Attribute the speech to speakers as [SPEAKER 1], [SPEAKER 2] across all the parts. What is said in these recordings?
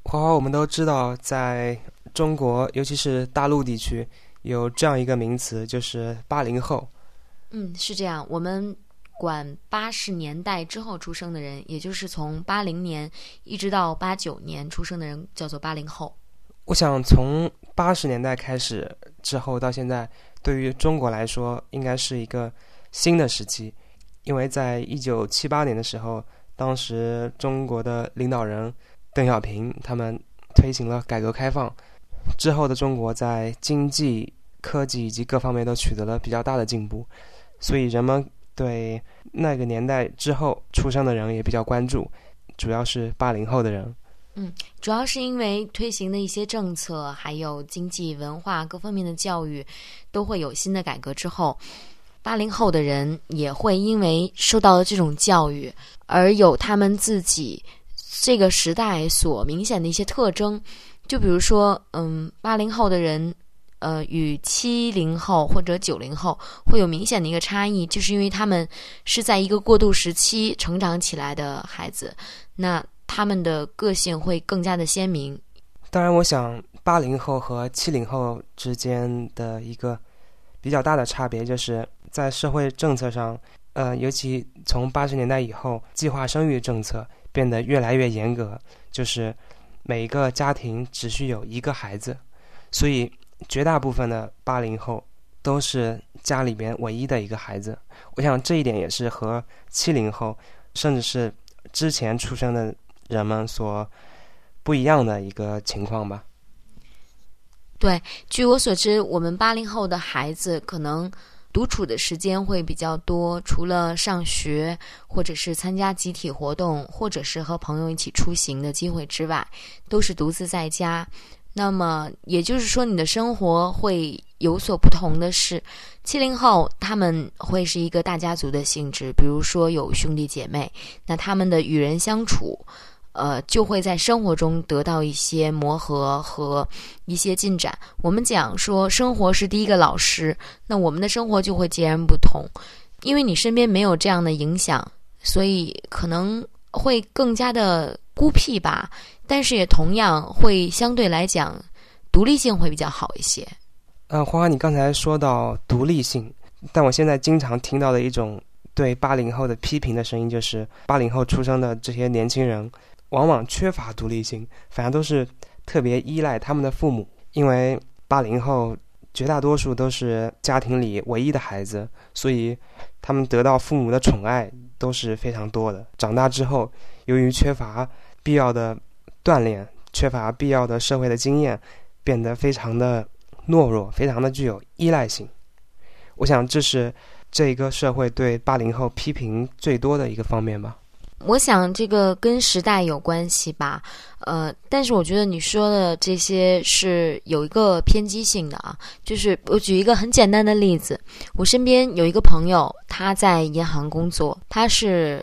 [SPEAKER 1] 花花，我们都知道，在中国，尤其是大陆地区，有这样一个名词，就是80后。
[SPEAKER 2] 是这样。我们管80年代之后出生的人，也就是从80年一直到89年出生的人，叫做80后。
[SPEAKER 1] 我想从80年代开始之后到现在，对于中国来说，应该是一个新的时期，因为在1978年的时候，当时中国的领导人邓小平他们推行了改革开放，之后的中国在经济、科技以及各方面都取得了比较大的进步，所以人们对那个年代之后出生的人也比较关注，主要是80后的人。
[SPEAKER 2] 主要是因为推行的一些政策，还有经济、文化各方面的教育都会有新的改革之后，80后的人也会因为受到了这种教育而有他们自己这个时代所明显的一些特征。就比如说80后的人与70后或者90后会有明显的一个差异，就是因为他们是在一个过渡时期成长起来的孩子，那他们的个性会更加的鲜明。
[SPEAKER 1] 当然我想80后和70后之间的一个比较大的差别，就是在社会政策上尤其从80年代以后，计划生育政策变得越来越严格，就是每一个家庭只需有一个孩子，所以绝大部分的80后都是家里边唯一的一个孩子。我想这一点也是和70后甚至是之前出生的人们所不一样的一个情况吧。
[SPEAKER 2] 对，据我所知，我们80后的孩子可能独处的时间会比较多，除了上学或者是参加集体活动，或者是和朋友一起出行的机会之外，都是独自在家。那么也就是说，你的生活会有所不同的是，70后他们会是一个大家族的性质，比如说有兄弟姐妹，那他们的与人相处就会在生活中得到一些磨合和一些进展。我们讲说生活是第一个老师，那我们的生活就会截然不同，因为你身边没有这样的影响，所以可能会更加的孤僻吧，但是也同样会相对来讲独立性会比较好一些。
[SPEAKER 1] 花花，你刚才说到独立性，但我现在经常听到的一种对80后的批评的声音，就是80后出生的这些年轻人往往缺乏独立性，反而都是特别依赖他们的父母。因为80后绝大多数都是家庭里唯一的孩子，所以他们得到父母的宠爱都是非常多的。长大之后，由于缺乏必要的锻炼，缺乏必要的社会的经验，变得非常的懦弱，非常的具有依赖性。我想这是这个社会对80后批评最多的一个方面吧。
[SPEAKER 2] 我想这个跟时代有关系吧，但是我觉得你说的这些是有一个偏激性的啊。就是我举一个很简单的例子，我身边有一个朋友，他在银行工作，他是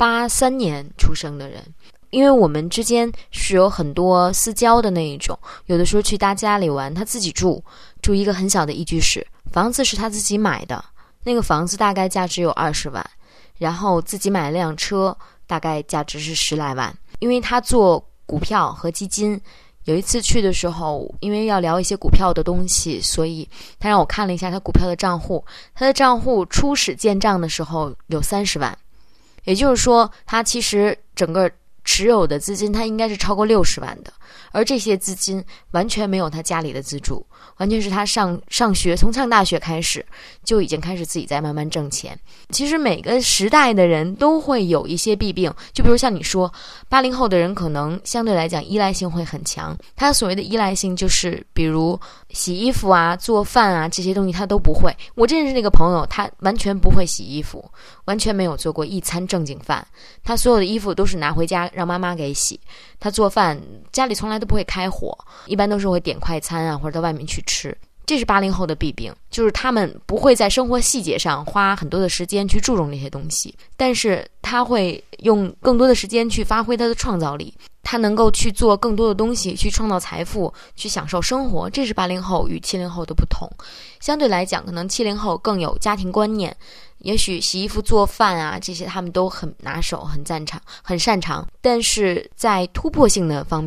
[SPEAKER 2] 83年出生的人。因为我们之间是有很多私交的那一种，有的时候去他家里玩，他自己住一个很小的一居室，房子是他自己买的，那个房子大概价值有20万，然后自己买了辆车，大概价值是10来万。因为他做股票和基金，有一次去的时候，因为要聊一些股票的东西，所以他让我看了一下他股票的账户，他的账户初始建账的时候有30万，也就是说他其实整个持有的资金他应该是超过60万的，而这些资金完全没有他家里的资助，完全是他上学，从上大学开始就已经开始自己在慢慢挣钱。其实每个时代的人都会有一些弊病，就比如像你说80后的人可能相对来讲依赖性会很强，他所谓的依赖性就是比如洗衣服啊、做饭啊这些东西他都不会。我认识那个朋友，他完全不会洗衣服，完全没有做过一餐正经饭，他所有的衣服都是拿回家让妈妈给洗，他做饭家里从来都不会开火，一般都是会点快餐啊，或者到外面去吃。这是80后的弊病，就是他们不会在生活细节上花很多的时间去注重这些东西，但是他会用更多的时间去发挥他的创造力，他能够去做更多的东西，去创造财富，去享受生活。这是80后与70后的不同。相对来讲，可能70后更有家庭观念，也许洗衣服做饭啊这些他们都很拿手，很擅长，但是在突破性的方面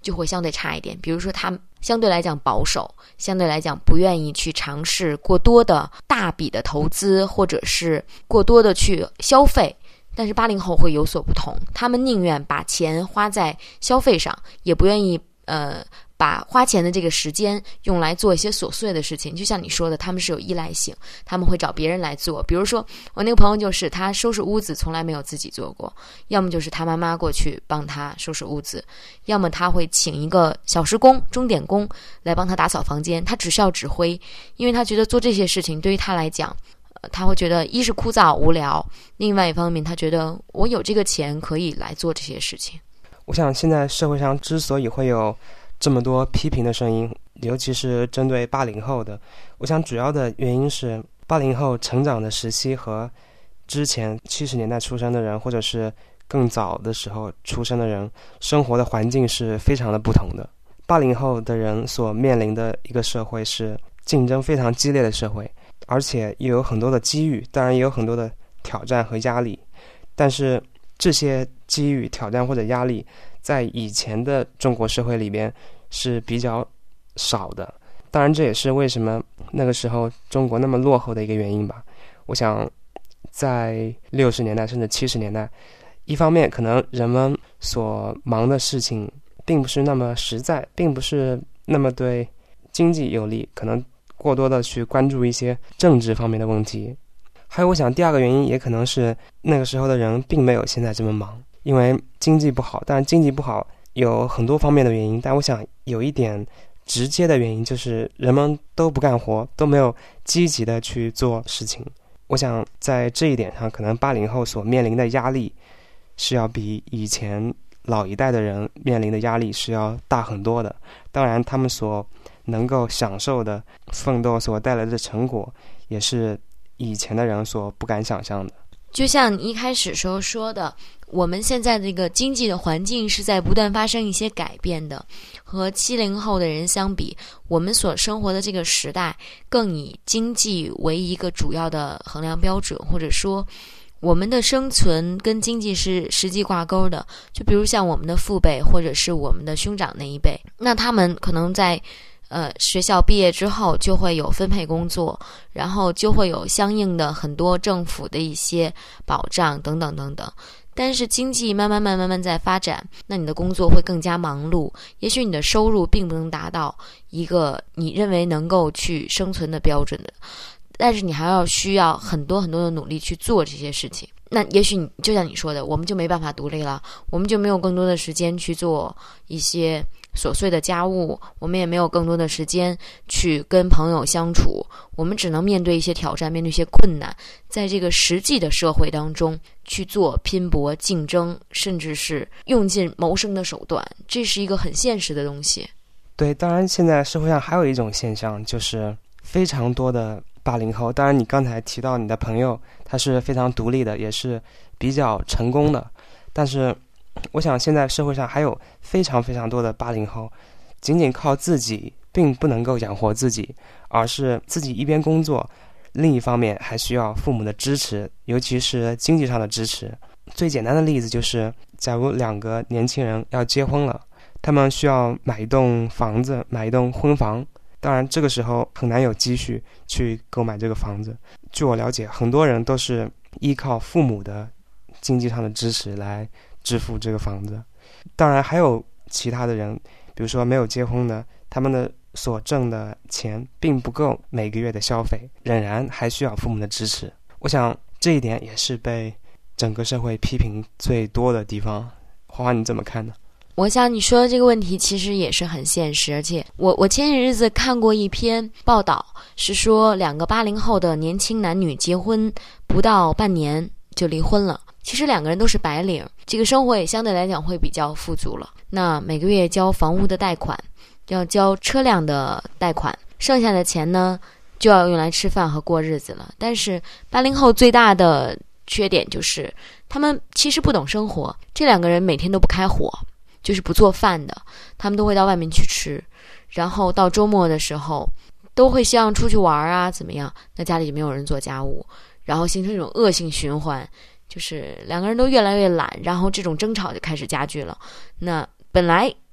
[SPEAKER 2] 就会相对差一点。比如说他相对来讲保守，相对来讲不愿意去尝试过多的大笔的投资，或者是过多的去消费。但是80后会有所不同，他们宁愿把钱花在消费上，也不愿意把花钱的这个时间用来做一些琐碎的事情。就像你说的，他们是有依赖性，他们会找别人来做。比如说我那个朋友，就是他收拾屋子从来没有自己做过，要么就是他妈妈过去帮他收拾屋子，要么他会请一个小时工、钟点工来帮他打扫房间，他只需要指挥。因为他觉得做这些事情对于他来讲，他会觉得一是枯燥无聊，另外一方面他觉得我有这个钱可以来做这些事情。
[SPEAKER 1] 我想现在社会上之所以会有这么多批评的声音，尤其是针对80后的，我想主要的原因是80后成长的时期和之前70年代出生的人，或者是更早的时候出生的人，生活的环境是非常的不同的。80后的人所面临的一个社会是竞争非常激烈的社会，而且也有很多的机遇，当然也有很多的挑战和压力。但是这些机遇、挑战或者压力在以前的中国社会里边是比较少的，当然这也是为什么那个时候中国那么落后的一个原因吧。我想在60年代甚至70年代，一方面可能人们所忙的事情并不是那么实在，并不是那么对经济有利，可能过多的去关注一些政治方面的问题。还有我想第二个原因也可能是那个时候的人并没有现在这么忙，因为经济不好。当然经济不好有很多方面的原因，但我想有一点直接的原因就是人们都不干活，都没有积极的去做事情。我想在这一点上，可能80后所面临的压力是要比以前老一代的人面临的压力是要大很多的。当然他们所能够享受的奋斗所带来的成果也是以前的人所不敢想象的。
[SPEAKER 2] 就像你一开始时候说的，我们现在这个经济的环境是在不断发生一些改变的，和70后的人相比，我们所生活的这个时代更以经济为一个主要的衡量标准，或者说我们的生存跟经济是实际挂钩的。就比如像我们的父辈或者是我们的兄长那一辈，那他们可能在学校毕业之后就会有分配工作，然后就会有相应的很多政府的一些保障等等等等。但是经济慢慢在发展，那你的工作会更加忙碌，也许你的收入并不能达到一个你认为能够去生存的标准的，但是你还要需要很多很多的努力去做这些事情。那也许你就像你说的，我们就没办法独立了，我们就没有更多的时间去做一些琐碎的家务，我们也没有更多的时间去跟朋友相处，我们只能面对一些挑战，面对一些困难，在这个实际的社会当中去做拼搏竞争，甚至是用尽谋生的手段，这是一个很现实的东西。
[SPEAKER 1] 对，当然现在社会上还有一种现象，就是非常多的80后，当然你刚才提到你的朋友他是非常独立的，也是比较成功的，但是我想现在社会上还有非常非常多的80后仅仅靠自己并不能够养活自己，而是自己一边工作，另一方面还需要父母的支持，尤其是经济上的支持。最简单的例子就是假如2个年轻人要结婚了，他们需要买一栋房子，买一栋婚房，当然这个时候很难有积蓄去购买这个房子。据我了解，很多人都是依靠父母的经济上的支持来支付这个房子。当然还有其他的人，比如说没有结婚的，他们的所挣的钱并不够每个月的消费，仍然还需要父母的支持。我想这一点也是被整个社会批评最多的地方。花花你怎么看呢？
[SPEAKER 2] 我想你说的这个问题其实也是很现实，而且我前些日子看过一篇报道，是说2个80后的年轻男女结婚不到半年就离婚了。其实2个人都是白领，这个生活也相对来讲会比较富足了。那每个月交房屋的贷款，要交车辆的贷款，剩下的钱呢就要用来吃饭和过日子了。但是80后最大的缺点就是他们其实不懂生活，这2个人每天都不开火，就是不做饭的，他们都会到外面去吃，然后到周末的时候都会希望出去玩啊怎么样，那家里就没有人做家务，然后形成一种恶性循环，就是2个人都越来越懒，然后这种争吵就开始加剧了。那本来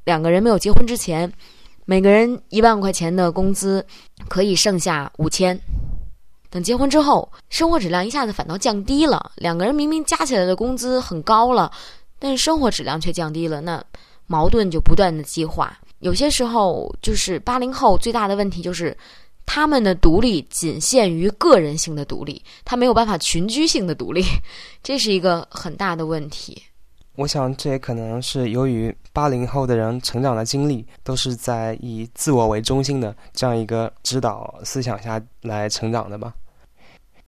[SPEAKER 2] 两个人没有结婚之前，每个人1万块钱的工资可以剩下5000，等结婚之后，生活质量一下子反倒降低了，两个人明明加起来的工资很高了，但是生活质量却降低了，那矛盾就不断的激化。有些时候就是80后最大的问题就是他们的独立仅限于个人性的独立，他没有办法群居性的独立，这是一个很大的问题。
[SPEAKER 1] 我想这也可能是由于80后的人成长的经历都是在以自我为中心的这样一个指导思想下来成长的吧。